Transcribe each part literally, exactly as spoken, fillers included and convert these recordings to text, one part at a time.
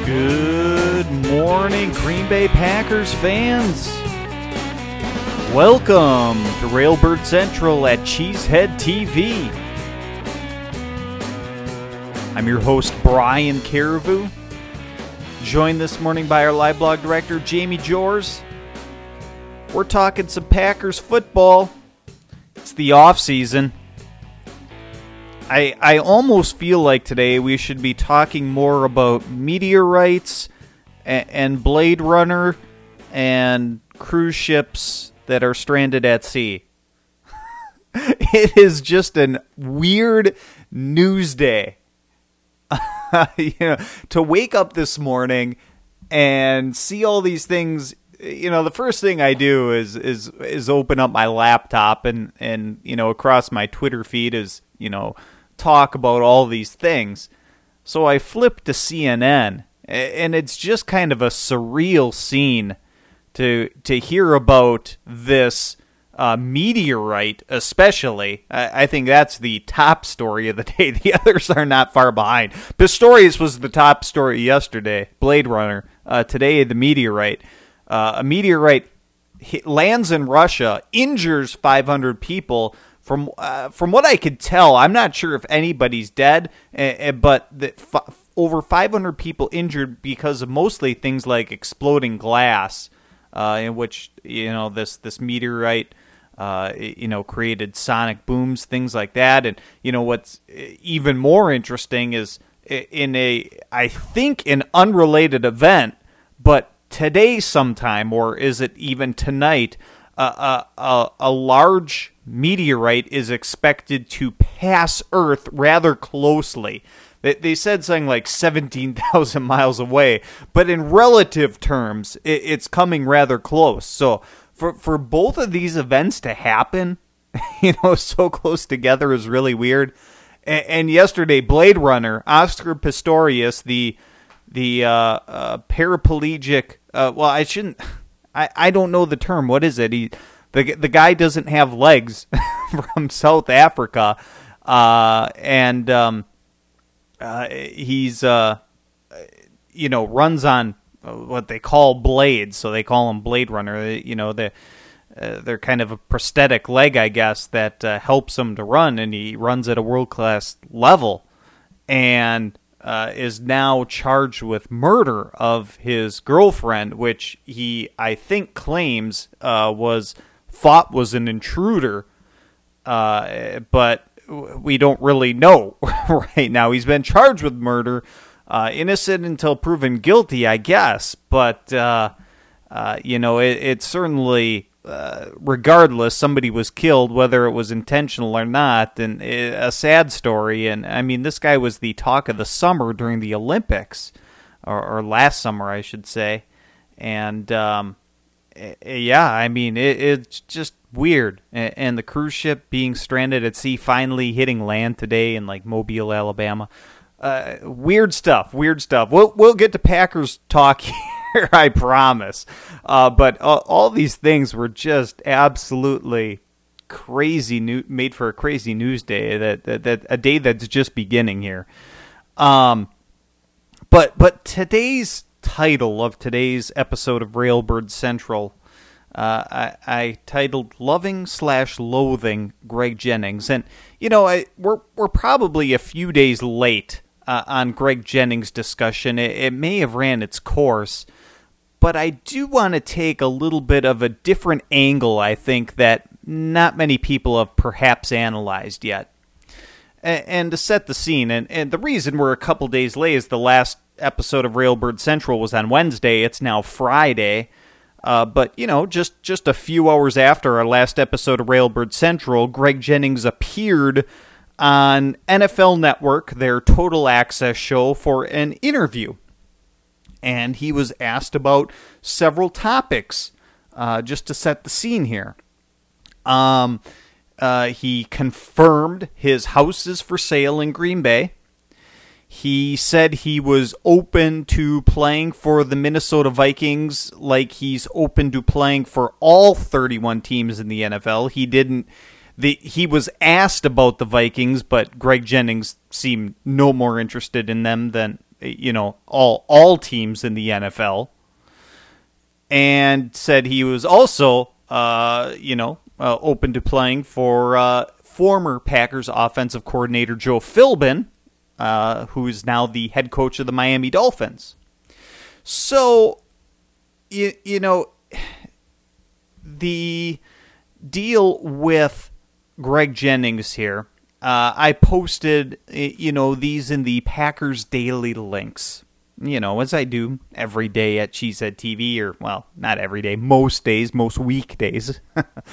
Good morning, Green Bay Packers fans. Welcome to Railbird Central at Cheesehead T V. I'm your host, Brian Caribou, joined this morning by our live blog director, Jamie Jors. We're talking some Packers football. It's the off season. I I almost feel like today we should be talking more about meteorites and, and Blade Runner and cruise ships that are stranded at sea. It is just a weird news day. you know, to wake up this morning and see all these things. You know, the first thing I do is is is open up my laptop and and you know, across my Twitter feed is, you know, talk about all these things. So I flip to C N N, and it's just kind of a surreal scene to to hear about this uh, meteorite, especially. I, I think that's the top story of the day. The others are not far behind. Pistorius was the top story yesterday, Blade Runner. Uh, today, the meteorite. Uh, a meteorite hit, lands in Russia, injures five hundred people. From uh, from what I could tell, I'm not sure if anybody's dead, uh, but the, f- over five hundred people injured because of mostly things like exploding glass, uh, in which, you know, this this meteorite, uh, you know, created sonic booms, things like that. And, you know, what's even more interesting is in a, I think, an unrelated event, but today sometime, or is it even tonight, uh, a, a, a large meteorite is expected to pass Earth rather closely. They, they said something like seventeen thousand miles away, but in relative terms, it, it's coming rather close. So for for both of these events to happen, you know, so close together is really weird. And, and yesterday, Blade Runner, Oscar Pistorius, the the uh, uh, paraplegic. Uh, well, I shouldn't. I, I don't know the term. What is it? He. The the guy doesn't have legs from South Africa, uh, and um, uh, he's uh, you know runs on what they call blades, so they call him Blade Runner. You know, they uh, they're kind of a prosthetic leg, I guess, that uh, helps him to run, and he runs at a world class level, and uh, is now charged with murder of his girlfriend, which he I think claims uh, was. thought was an intruder, uh, but we don't really know right now. He's been charged with murder, uh, innocent until proven guilty, I guess. But, uh, uh, you know, it, it certainly, uh, regardless, somebody was killed, whether it was intentional or not, and it, a sad story. And, I mean, this guy was the talk of the summer during the Olympics, or, or last summer, I should say. And, um... yeah, I mean, it, it's just weird. And, and the cruise ship being stranded at sea, finally hitting land today in, like, Mobile, Alabama. Uh, weird stuff, weird stuff. We'll, we'll get to Packers talk here, I promise. Uh, but uh, all these things were just absolutely crazy, new, made for a crazy news day, that, that, that a day that's just beginning here. Um, but but today's title of today's episode of Railbird Central, uh, I, I titled "Loving slash Loathing Greg Jennings," and you know, I, we're we're probably a few days late uh, on Greg Jennings' discussion. It, it may have ran its course, but I do want to take a little bit of a different angle. I think that not many people have perhaps analyzed yet, and, and to set the scene, and, and the reason we're a couple days late is the last episode of Railbird Central was on Wednesday. It's now Friday. Uh, but, you know, just, just a few hours after our last episode of Railbird Central, Greg Jennings appeared on N F L Network, their Total Access show, for an interview. And he was asked about several topics, uh, just to set the scene here. Um, uh, he confirmed his house is for sale in Green Bay. He said he was open to playing for the Minnesota Vikings like he's open to playing for all thirty-one teams in the N F L. He didn't. The, he was asked about the Vikings, but Greg Jennings seemed no more interested in them than you know, all all teams in the N F L, and said he was also, uh, you know, uh, open to playing for uh, former Packers offensive coordinator Joe Philbin, uh, who is now the head coach of the Miami Dolphins. So, you, you know, the deal with Greg Jennings here, uh, I posted, you know, these in the Packers Daily links, you know, as I do every day at Cheesehead T V, or, well, not every day, most days, most weekdays.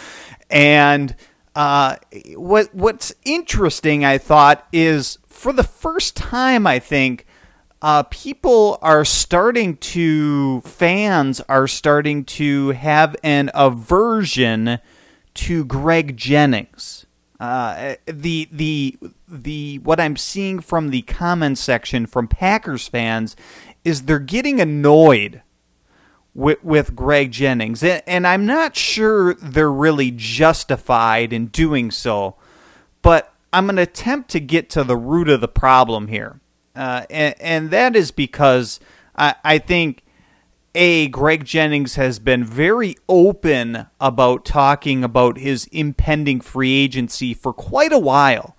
And uh, what what's interesting, I thought, is for the first time, I think, uh, people are starting to, fans are starting to have an aversion to Greg Jennings. Uh, the the the what I'm seeing from the comments section from Packers fans is they're getting annoyed with with Greg Jennings, and, and I'm not sure they're really justified in doing so. But I'm going to attempt to get to the root of the problem here, uh, and, and that is because I, I think. A, Greg Jennings has been very open about talking about his impending free agency for quite a while.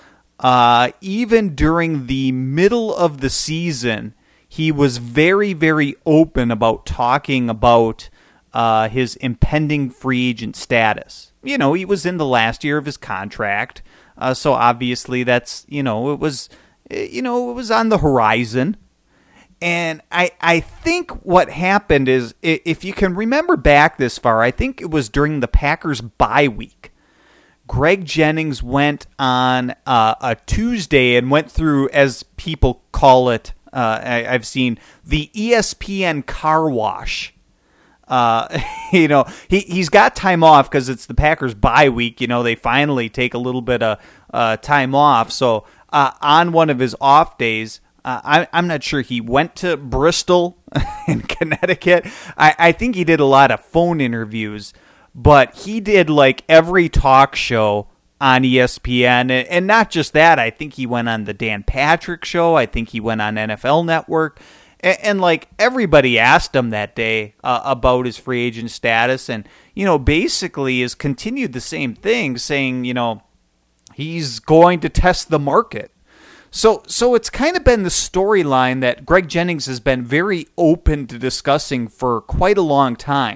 Uh, even during the middle of the season, he was very, very open about talking about uh, his impending free agent status. You know, he was in the last year of his contract, uh, so obviously that's, you know, it was, you know, it was on the horizon. And I, I think what happened is, if you can remember back this far, I think it was during the Packers bye week. Greg Jennings went on uh, a Tuesday and went through, as people call it, uh, I, I've seen, the E S P N car wash. Uh, you know, he, he's got time off because it's the Packers bye week. You know, they finally take a little bit of uh, time off. So uh, on one of his off days, Uh, I, I'm not sure he went to Bristol in Connecticut. I, I think he did a lot of phone interviews, but he did like every talk show on E S P N. And, and not just that, I think he went on the Dan Patrick Show. I think he went on N F L Network. And, and like everybody asked him that day uh, about his free agent status. And, you know, basically has continued the same thing, saying, you know, he's going to test the market. So so it's kind of been the storyline that Greg Jennings has been very open to discussing for quite a long time.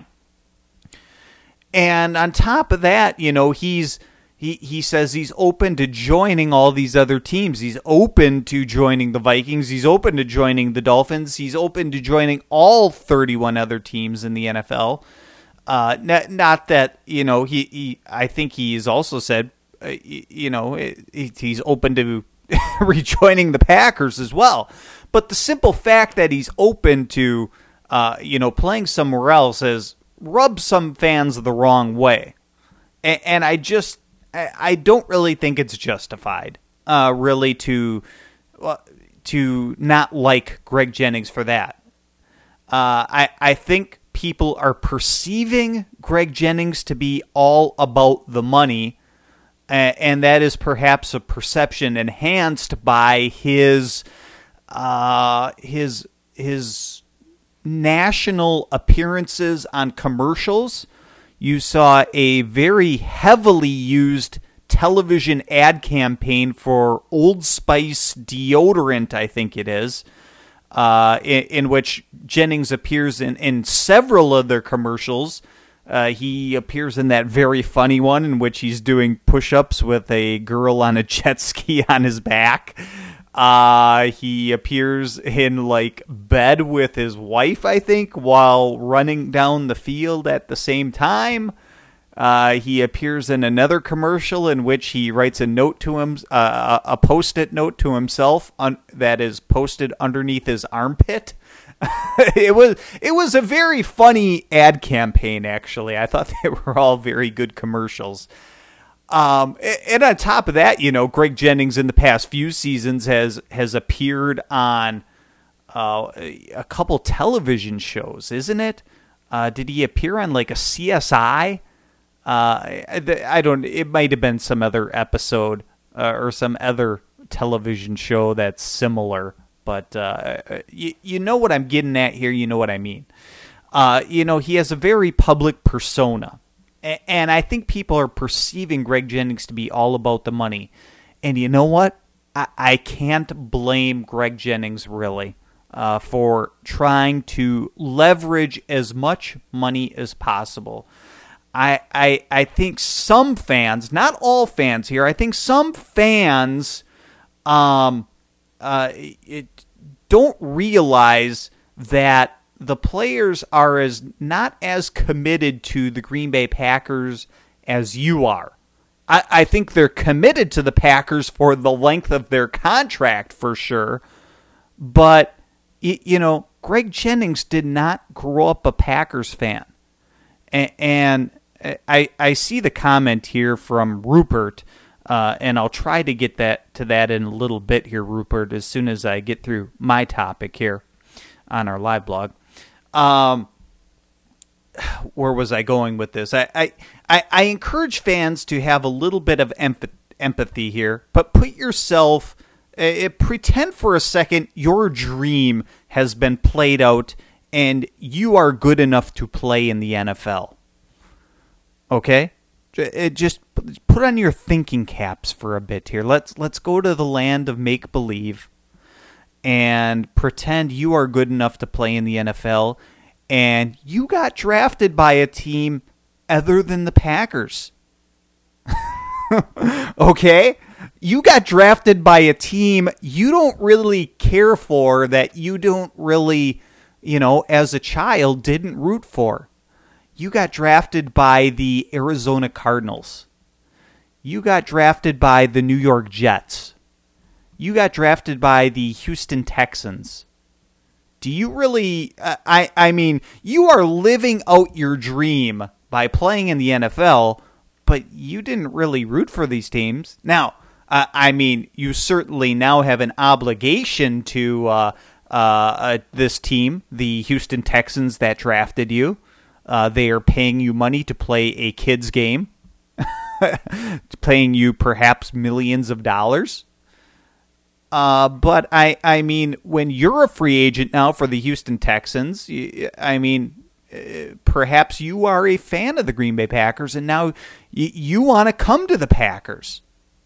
And on top of that, you know, he's he, he says he's open to joining all these other teams. He's open to joining the Vikings. He's open to joining the Dolphins. He's open to joining all thirty-one other teams in the N F L. Uh, not, not that, you know, he, he I think he's also said, uh, you know, he's open to rejoining the Packers as well. But the simple fact that he's open to, uh, you know, playing somewhere else has rubbed some fans the wrong way. And, and I just, I, I don't really think it's justified, uh, really, to, uh, to not like Greg Jennings for that. Uh, I, I think people are perceiving Greg Jennings to be all about the money. And that is perhaps a perception enhanced by his uh, his his national appearances on commercials. You saw a very heavily used television ad campaign for Old Spice deodorant, I think it is, uh, in, in which Jennings appears in, in several of their commercials. Uh, he appears in that very funny one in which he's doing push-ups with a girl on a jet ski on his back. Uh, he appears in, like, bed with his wife, I think, while running down the field at the same time. Uh, he appears in another commercial in which he writes a note to him, uh, a post-it note to himself un- that is posted underneath his armpit. it was it was a very funny ad campaign, actually. I thought they were all very good commercials. Um, and on top of that, you know, Greg Jennings in the past few seasons has has appeared on uh, a couple television shows, isn't it? Uh, did he appear on like a C S I? Uh, I don't. It might have been some other episode uh, or some other television show that's similar. but uh, you, you know what I'm getting at here. You know what I mean. Uh, you know, he has a very public persona, a- and I think people are perceiving Greg Jennings to be all about the money. And you know what? I, I can't blame Greg Jennings, really, uh, for trying to leverage as much money as possible. I, I I think some fans, not all fans here, I think some fans um, uh, it, don't realize that the players are as not as committed to the Green Bay Packers as you are. I, I think they're committed to the Packers for the length of their contract, for sure. But, you know, Greg Jennings did not grow up a Packers fan. And, and I, I see the comment here from Rupert, uh, and I'll try to get that to that in a little bit here, Rupert, as soon as I get through my topic here on our live blog. Um, where was I going with this? I, I, I, I encourage fans to have a little bit of empath- empathy here, but put yourself, uh, pretend for a second your dream has been played out and you are good enough to play in the N F L. Okay? It just put on your thinking caps for a bit here. Let's let's go to the land of make-believe and pretend you are good enough to play in the N F L, and you got drafted by a team other than the Packers. Okay? You got drafted by a team you don't really care for, that you don't really, you know, as a child didn't root for. You got drafted by the Arizona Cardinals. You got drafted by the New York Jets. You got drafted by the Houston Texans. Do you really, uh, I, I mean, you are living out your dream by playing in the N F L, but you didn't really root for these teams. Now, uh, I mean, you certainly now have an obligation to uh, uh, uh, this team, the Houston Texans that drafted you. Uh, they are paying you money to play a kids game, paying you perhaps millions of dollars. Uh, but I, I mean, when you're a free agent now for the Houston Texans, I mean, uh, perhaps you are a fan of the Green Bay Packers, and now y- you want to come to the Packers.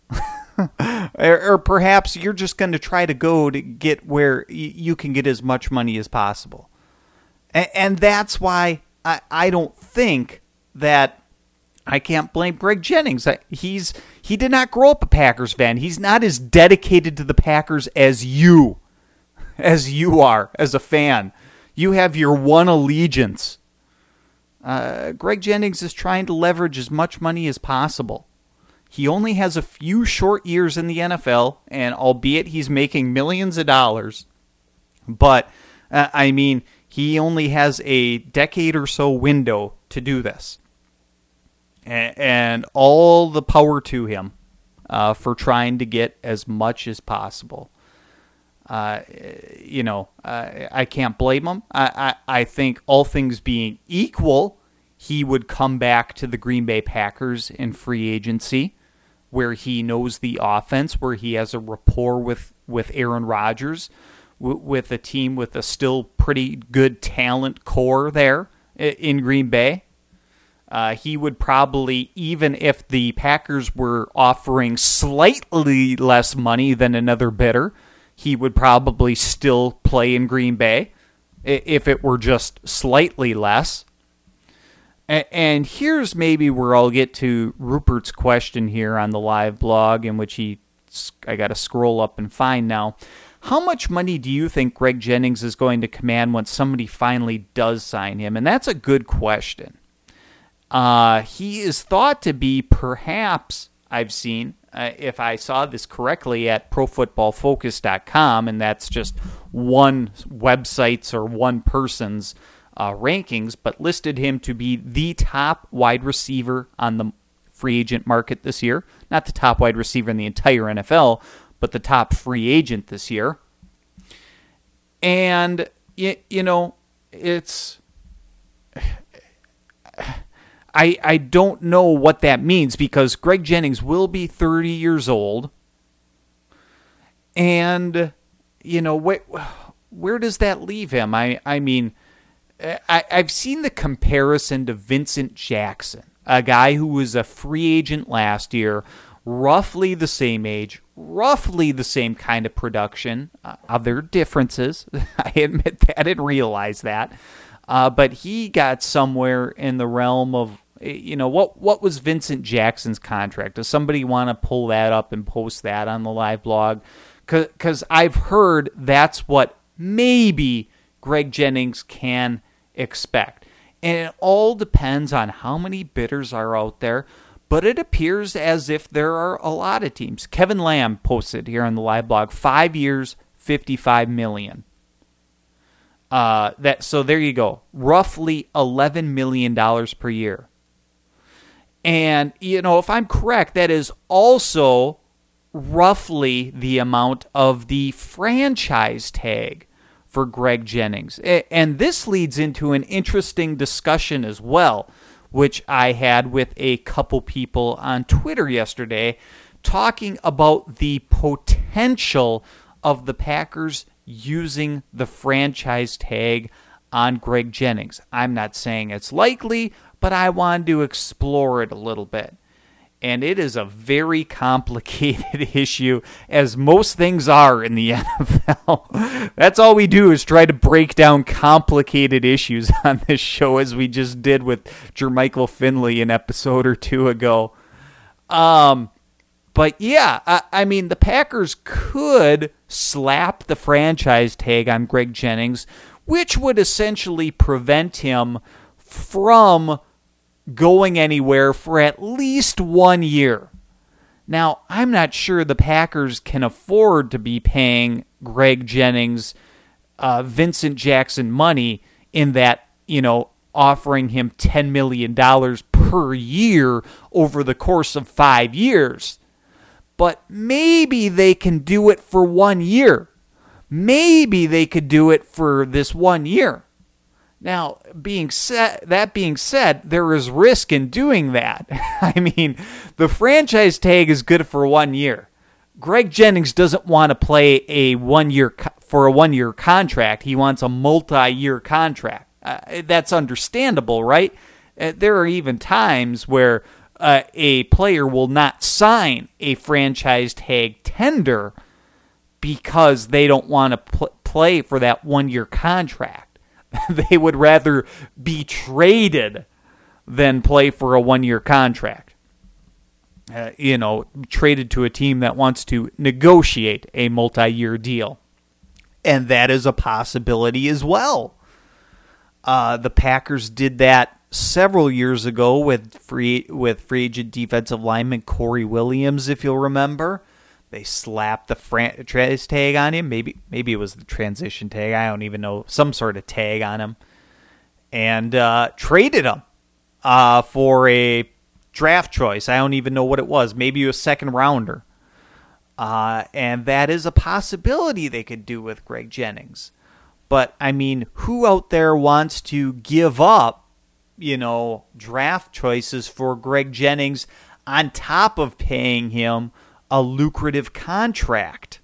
or, or perhaps you're just going to try to go to get where y- you can get as much money as possible. A- and that's why I, I don't think that I can't blame Greg Jennings. He's he did not grow up a Packers fan. He's not as dedicated to the Packers as you, as you are as a fan. You have your one allegiance. Uh, Greg Jennings is trying to leverage as much money as possible. He only has a few short years in the N F L, and albeit he's making millions of dollars, but uh, I mean, he only has a decade or so window to do this. And, and all the power to him uh, for trying to get as much as possible. Uh, you know, uh, I can't blame him. I, I, I think all things being equal, he would come back to the Green Bay Packers in free agency, where he knows the offense, where he has a rapport with, with Aaron Rodgers, with a team with a still pretty good talent core there in Green Bay. Uh, he would probably, even if the Packers were offering slightly less money than another bidder, he would probably still play in Green Bay if it were just slightly less. And here's maybe where I'll get to Rupert's question here on the live blog, in which he, I got to scroll up and find now. How much money do you think Greg Jennings is going to command when somebody finally does sign him? And that's a good question. Uh, he is thought to be, perhaps, I've seen, uh, if I saw this correctly, at pro football focus dot com, and that's just one website's or one person's uh, rankings, but listed him to be the top wide receiver on the free agent market this year. Not the top wide receiver in the entire N F L, but the top free agent this year. And, you, you know, it's... I, I don't know what that means, because Greg Jennings will be thirty years old. And you know, wh- where does that leave him? I, I mean, I, I've seen the comparison to Vincent Jackson, a guy who was a free agent last year, roughly the same age, roughly the same kind of production. Uh, other differences. I admit that. I didn't realize that. Uh, but he got somewhere in the realm of, you know, what what was Vincent Jackson's contract? Does somebody want to pull that up and post that on the live blog? Because I've heard that's what maybe Greg Jennings can expect. And it all depends on how many bidders are out there. But it appears as if there are a lot of teams. Kevin Lamb posted here on the live blog, five years, fifty-five million dollars. Uh, that so there you go, roughly eleven million dollars per year. And, you know, if I'm correct, that is also roughly the amount of the franchise tag for Greg Jennings. And this leads into an interesting discussion as well, which I had with a couple people on Twitter yesterday, talking about the potential of the Packers using the franchise tag on Greg Jennings. I'm not saying it's likely, but I wanted to explore it a little bit. And it is a very complicated issue, as most things are in the N F L. That's all we do is try to break down complicated issues on this show, as we just did with Jermichael Finley an episode or two ago. Um, but yeah, I, I mean, the Packers could slap the franchise tag on Greg Jennings, which would essentially prevent him from going anywhere for at least one year. Now, I'm not sure the Packers can afford to be paying Greg Jennings uh, Vincent Jackson money, in that, you know, offering him ten million dollars per year over the course of five years. But maybe they can do it for one year. Maybe they could do it for this one year. Now, being said, that being said, there is risk in doing that. I mean, the franchise tag is good for one year. Greg Jennings doesn't want to play a one year for a one year contract. He wants a multi-year contract. Uh, that's understandable, right? Uh, there are even times where uh, a player will not sign a franchise tag tender because they don't want to pl- play for that one year contract. They would rather be traded than play for a one-year contract. Uh, you know, traded to a team that wants to negotiate a multi-year deal. And that is a possibility as well. Uh, the Packers did that several years ago with free with free agent defensive lineman Corey Williams, if you'll remember. They slapped the franchise tag on him. Maybe maybe it was the transition tag. I don't even know. Some sort of tag on him. And uh, traded him uh, for a draft choice. I don't even know what it was. Maybe a second rounder. Uh, and that is a possibility they could do with Greg Jennings. But, I mean, who out there wants to give up, you know, draft choices for Greg Jennings on top of paying him a lucrative contract?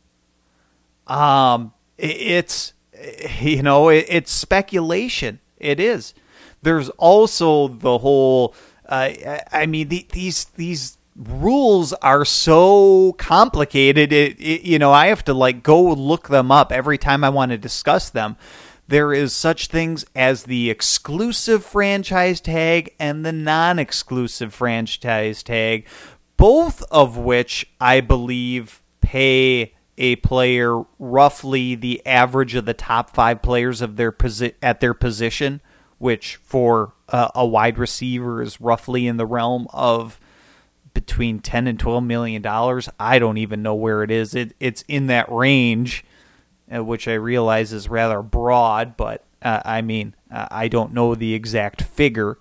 Um, it's, you know, it, it's speculation. It is. There's also the whole, uh, I mean, the, these, these rules are so complicated. It, it, you know, I have to like go look them up every time I want to discuss them. There is such things as the exclusive franchise tag and the non-exclusive franchise tag, both of which I believe pay a player roughly the average of the top five players of their posi- at their position, which for uh, a wide receiver is roughly in the realm of between ten and twelve million dollars. I don't even know where it is. It it's in that range, uh, which I realize is rather broad, but uh, I mean uh, I don't know the exact figure.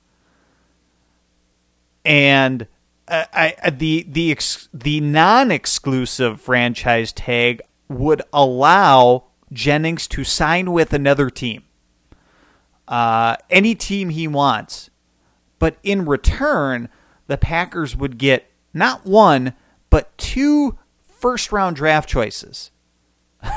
And Uh, I, the the ex, the non-exclusive franchise tag would allow Jennings to sign with another team, uh, any team he wants, but in return, the Packers would get not one but two first-round draft choices.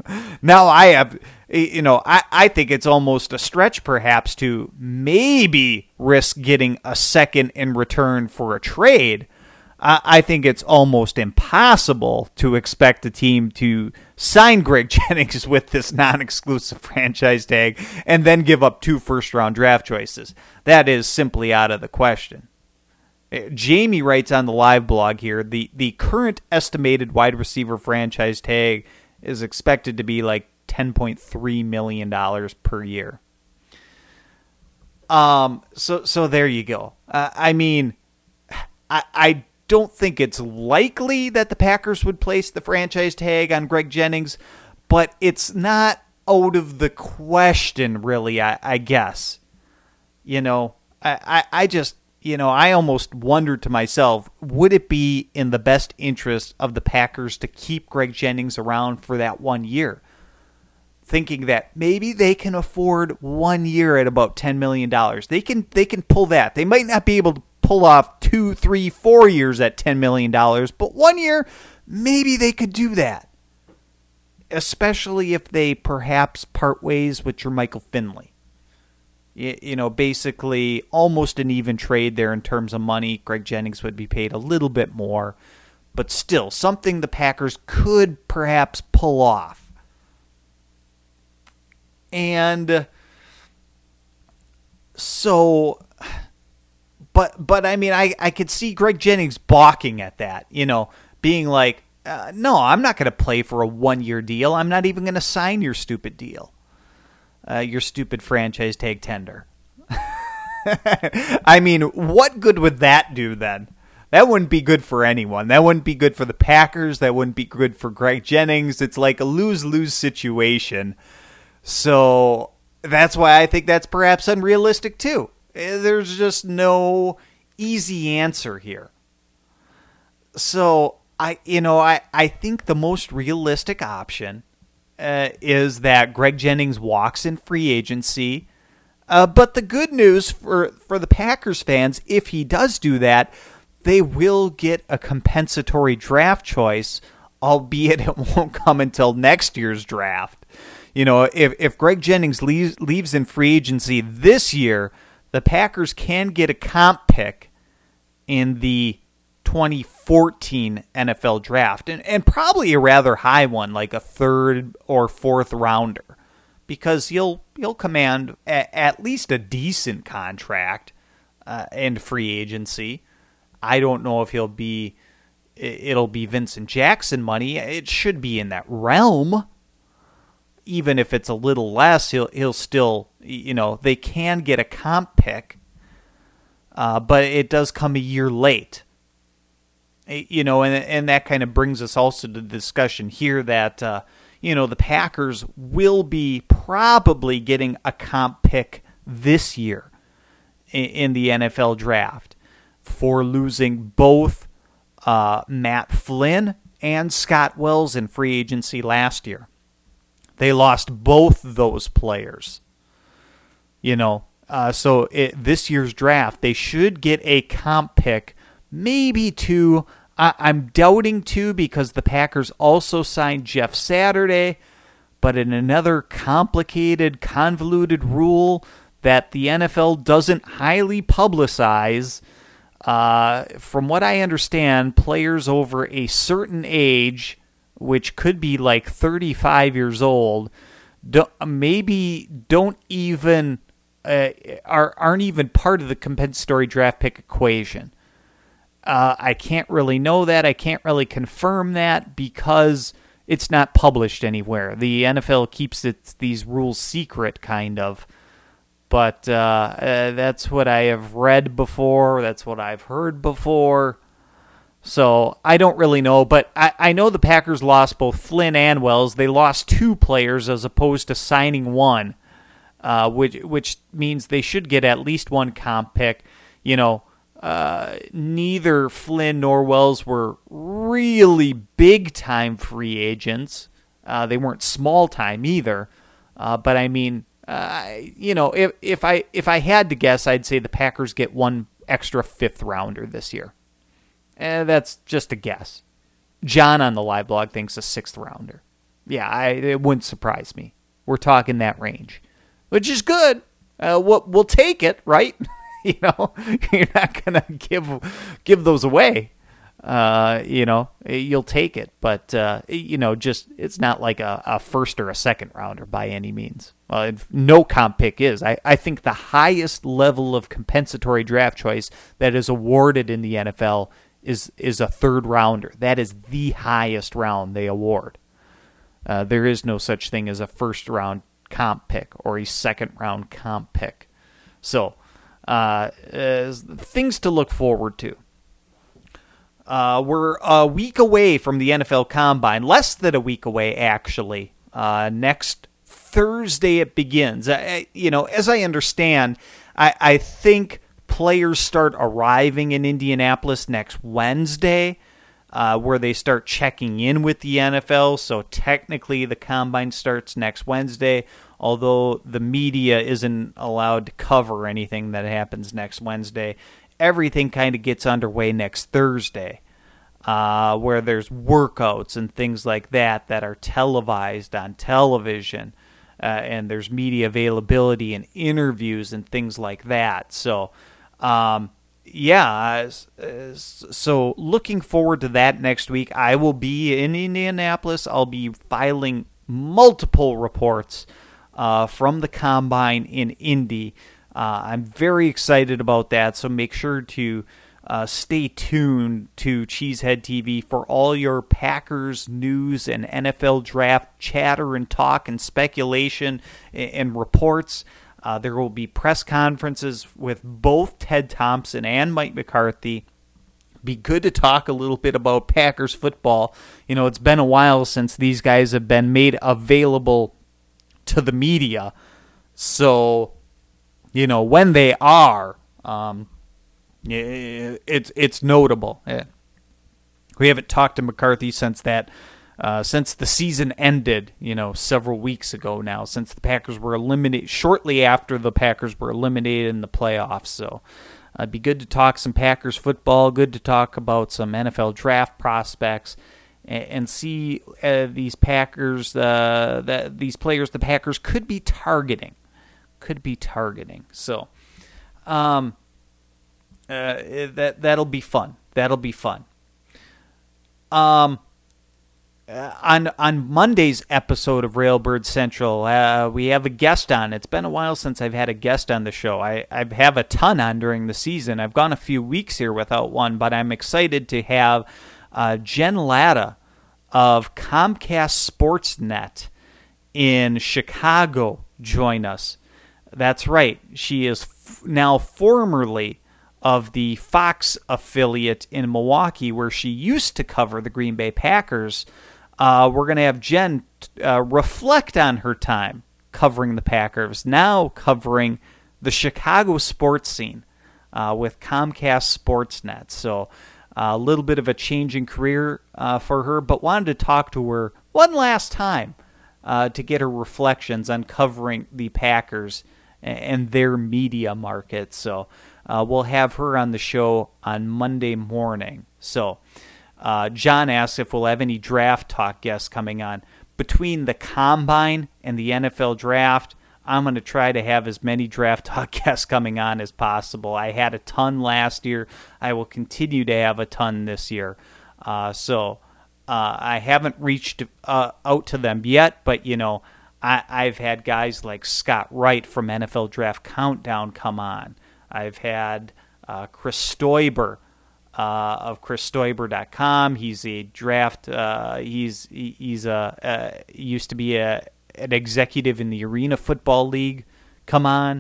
Now I have, you know, I, I think it's almost a stretch perhaps to maybe risk getting a second in return for a trade. I, I think it's almost impossible to expect a team to sign Greg Jennings with this non-exclusive franchise tag and then give up two first-round draft choices. That is simply out of the question. Jamie writes on the live blog here, the, the current estimated wide receiver franchise tag is expected to be like ten point three million dollars per year. Um. So so there you go. Uh, I mean, I I don't think it's likely that the Packers would place the franchise tag on Greg Jennings, but it's not out of the question, really, I, I guess. You know, I, I, I just... You know, I almost wondered to myself, would it be in the best interest of the Packers to keep Greg Jennings around for that one year? Thinking that maybe they can afford one year at about ten million dollars. They can they can pull that. They might not be able to pull off two, three, four years at ten million dollars, but one year, maybe they could do that. Especially if they perhaps part ways with Jermichael Finley. You know, basically almost an even trade there in terms of money. Greg Jennings would be paid a little bit more, but still something the Packers could perhaps pull off. And so, but but I mean, I, I could see Greg Jennings balking at that, you know, being like, uh, no, I'm not going to play for a one-year deal. I'm not even going to sign your stupid deal. Uh, your stupid franchise tag tender. I mean, what good would that do then? That wouldn't be good for anyone. That wouldn't be good for the Packers. That wouldn't be good for Greg Jennings. It's like a lose-lose situation. So that's why I think that's perhaps unrealistic too. There's just no easy answer here. So I, you know, I, I think the most realistic option Uh, is that Greg Jennings walks in free agency. Uh, but the good news for, for the Packers fans, if he does do that, they will get a compensatory draft choice, albeit it won't come until next year's draft. You know, if, if Greg Jennings leaves, leaves in free agency this year, the Packers can get a comp pick in the twenty fourteen N F L draft, and, and probably a rather high one, like a third or fourth rounder, because he'll he'll command a, at least a decent contract uh, in free agency. I don't know if he'll be it'll be Vincent Jackson money. It should be in that realm. Even if it's a little less, he'll he'll still, you know, they can get a comp pick, uh, but it does come a year late. You know, and and that kind of brings us also to the discussion here that, uh, you know, the Packers will be probably getting a comp pick this year in, in the N F L draft for losing both uh, Matt Flynn and Scott Wells in free agency last year. They lost both those players. You know, uh, so it, this year's draft, they should get a comp pick. Maybe two. I, I'm doubting two because the Packers also signed Jeff Saturday, but in another complicated, convoluted rule that the N F L doesn't highly publicize. Uh, from what I understand, players over a certain age, which could be like thirty-five years old, don't, maybe don't even uh, are aren't even part of the compensatory draft pick equation. Uh, I can't really know that. I can't really confirm that because it's not published anywhere. The N F L keeps its, these rules secret, kind of. But uh, uh, that's what I have read before. That's what I've heard before. So I don't really know. But I, I know the Packers lost both Flynn and Wells. They lost two players as opposed to signing one, uh, which which means they should get at least one comp pick. You know, Uh, neither Flynn nor Wells were really big-time free agents. Uh, they weren't small-time either. Uh, but I mean, uh, you know, if if I if I had to guess, I'd say the Packers get one extra fifth rounder this year. And that's just a guess. John on the live blog thinks a sixth rounder. Yeah, I, it wouldn't surprise me. We're talking that range, which is good. Uh, we'll, we'll take it, right? You know, you're not going to give give those away. Uh, you know, you'll take it. But, uh, you know, just it's not like a, a first or a second rounder by any means. Uh, no comp pick is. I, I think the highest level of compensatory draft choice that is awarded in the N F L is, is a third rounder. That is the highest round they award. Uh, there is no such thing as a first round comp pick or a second round comp pick. So, uh, uh, things to look forward to. Uh, we're a week away from the N F L Combine, less than a week away, actually. Uh, next Thursday it begins. Uh, you know, as I understand, I, I think players start arriving in Indianapolis next Wednesday. Uh, where they start checking in with the N F L. So technically the Combine starts next Wednesday, although the media isn't allowed to cover anything that happens next Wednesday. Everything kind of gets underway next Thursday, uh, where there's workouts and things like that that are televised on television, uh, and there's media availability and interviews and things like that. So, um, Yeah, so looking forward to that next week. I will be in Indianapolis. I'll be filing multiple reports uh, from the Combine in Indy. Uh, I'm very excited about that, so make sure to uh, stay tuned to Cheesehead T V for all your Packers news and N F L draft chatter and talk and speculation and, and reports. Uh, there will be press conferences with both Ted Thompson and Mike McCarthy. Be good to talk a little bit about Packers football. You know, it's been a while since these guys have been made available to the media. So, you know, when they are, um, it's it's notable. We haven't talked to McCarthy since that. Uh, since the season ended, you know, several weeks ago now, since the Packers were eliminated, shortly after the Packers were eliminated in the playoffs. So uh, it'd be good to talk some Packers football, good to talk about some N F L draft prospects, and, and see uh, these Packers, uh, that these players the Packers could be targeting, could be targeting. So um, uh, that that'll be fun. That'll be fun. Um. Uh, on on Monday's episode of Railbird Central, uh, we have a guest on. It's been a while since I've had a guest on the show. I, I have a ton on during the season. I've gone a few weeks here without one, but I'm excited to have uh, Jen Latta of Comcast Sportsnet in Chicago join us. That's right. She is f- now formerly of the Fox affiliate in Milwaukee, where she used to cover the Green Bay Packers. Uh, we're going to have Jen uh, reflect on her time covering the Packers, now covering the Chicago sports scene uh, with Comcast Sportsnet. So uh, a little bit of a change in career uh, for her, but wanted to talk to her one last time uh, to get her reflections on covering the Packers and their media market. So uh, we'll have her on the show on Monday morning. So Uh, John asks if we'll have any draft talk guests coming on. Between the Combine and the N F L Draft, I'm going to try to have as many draft talk guests coming on as possible. I had a ton last year. I will continue to have a ton this year. Uh, so uh, I haven't reached uh, out to them yet, but, you know, I, I've had guys like Scott Wright from N F L Draft Countdown come on. I've had uh, Chris Stoiber Uh, of Chris Stoiber dot com. He's a draft. Uh, he's he, he's a uh, used to be a an executive in the Arena Football League. Come on,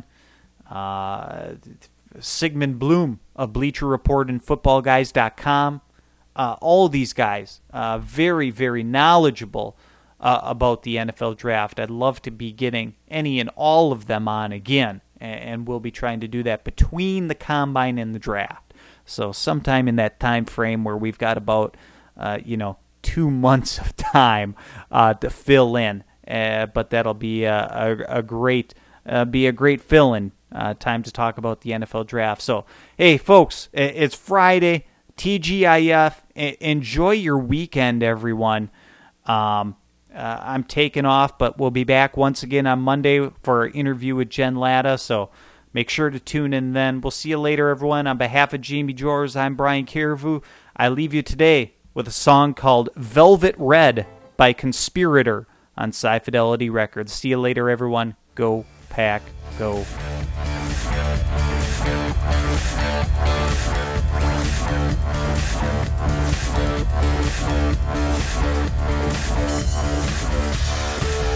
uh, Sigmund Bloom of Bleacher Report and Football Guys dot com. Uh, all these guys, uh, very very knowledgeable uh, about the N F L draft. I'd love to be getting any and all of them on again, and, and we'll be trying to do that between the Combine and the draft. So sometime in that time frame where we've got about, uh, you know, two months of time uh, to fill in, uh, but that'll be a, a, a great, uh, be a great fill-in uh, time to talk about the N F L draft. So, hey, folks, it's Friday, T G I F. Enjoy your weekend, everyone. Um, uh, I'm taking off, but we'll be back once again on Monday for our interview with Jen Latta, so make sure to tune in then. We'll see you later, everyone. On behalf of Jamie Jors, I'm Brian Carriveau. I leave you today with a song called Velvet Red by Conspirator on Sci Fidelity Records. See you later, everyone. Go Pack, go. We'll be right back.